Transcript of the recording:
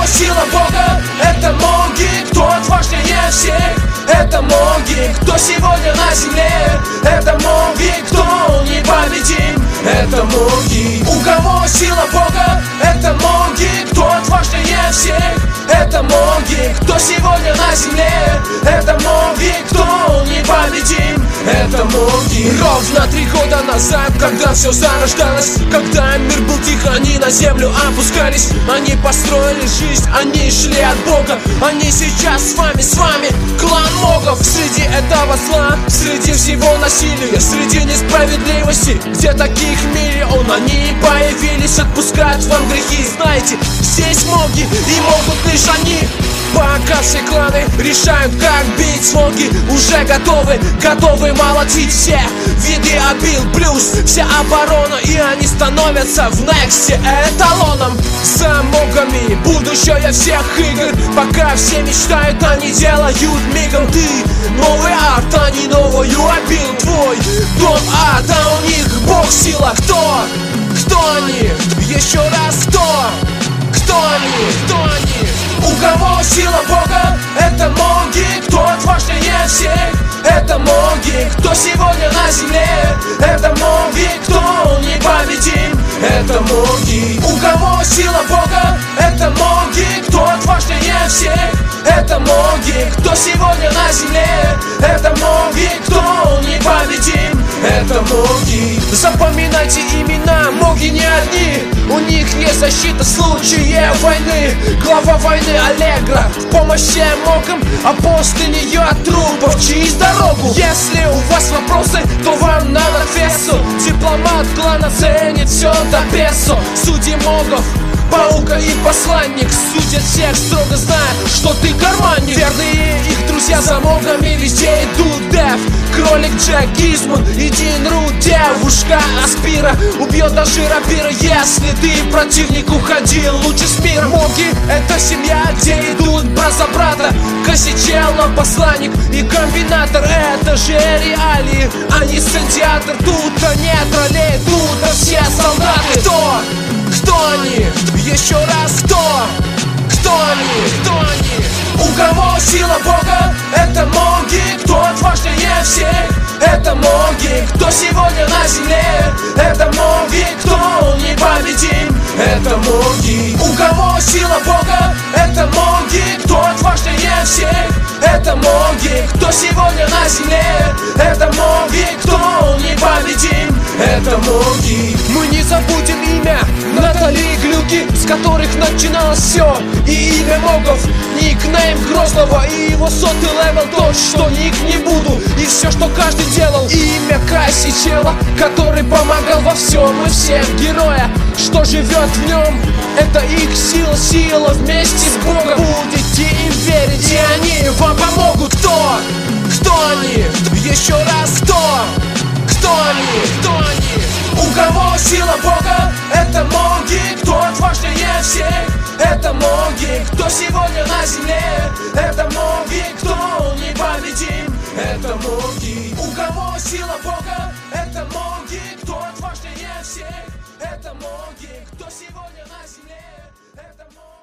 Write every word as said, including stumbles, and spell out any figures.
кого сила Бога, это моги, кто отважнее всех. Это моги, кто сегодня на земле. Это моги, кто непобедим. Это моги. У кого сила Бога, это моги, кто отважнее всех. Это моги, кто сегодня на земле. Это моги, кто непобедим. Это моги. Ровно три года назад, когда все зарождалось, когда мир был тих, они на землю опускались. Они построили жизнь, они шли от Бога. Они сейчас с вами, с вами клан Могов. Среди этого зла, среди всего насилия, среди несправедливости, где таких миллион, они появились отпускать вам грехи. Знаете, здесь моги и могут лишь они. Пока все кланы решают, как бить, слоги уже готовы, готовы молотить все виды обил, плюс вся оборона, и они становятся в Нексте эталоном. За могами будущее всех игр, пока все мечтают, они делают мигом. Ты новый арт, они новую обил, твой дом ад, а у них Бог сила. Кто? Кто они? Еще раз, кто? Кто они? Кто они? У кого сила Бога, это моги, кто отважнее всех. Это моги, кто сегодня на земле. Это моги, кто непобедим. Это моги. У кого сила Бога, это моги, кто отважнее всех. Это моги, кто сегодня на земле. Это моги, кто непобедим. Это моги. Запоминайте имена, моги не одни. У них есть защита в случае войны. Глава войны Аллегра в помощь всем могам, а после нее от трупов чисть дорогу. Если у вас вопросы, то вам надо к весу. Дипломат клана ценит все до песо. Судьи могов, паука и посланник судят всех, строго зная, что ты карманник. Верные их друзья за могами везде идут. Дев, кролик Джек, Гизмунд и Дин Рут. Девушка Аспира убьет даже рапира, если ты противник уходил лучше с мира. Моги — это семья, где идут брат за брата. Косичело, посланник и комбинатор — это же реалии, а не сцентеатр. Тут-то нет ролей, тут-то все солдаты. Кто? Кто они? Еще раз, кто? Кто они? Кто они? У кого сила Бога, это моги, кто отважнее всех. Это моги, кто сегодня на земле. Это моги, кто непобедим. Это моги. У кого сила Бога, это моги, кто отважнее всех. Это моги, кто сегодня на земле. Это моги, кто непобедим. Это моги. Мы не забудем имя Натали Глюки, с которых начиналось все, и имя могов, никнейм Грозного и его сотый левел. То, что ник не буду, и все, что каждый делал. Имя Косичело, который помогал во всем, и всех героя, что живет в нем. Это их сила, сила вместе с Богом. Будете им верить, и они вам помогут. Кто? Кто они? Еще раз, кто? Кто они? Кто они? У кого сила Бога, это моги, кто отважнее всех. Это моги, кто сегодня на земле. Это моги, кто непобедим. Это моги. У кого сила Бога, это моги, кто отважнее всех. Это моги, кто сегодня на земле. Это моги.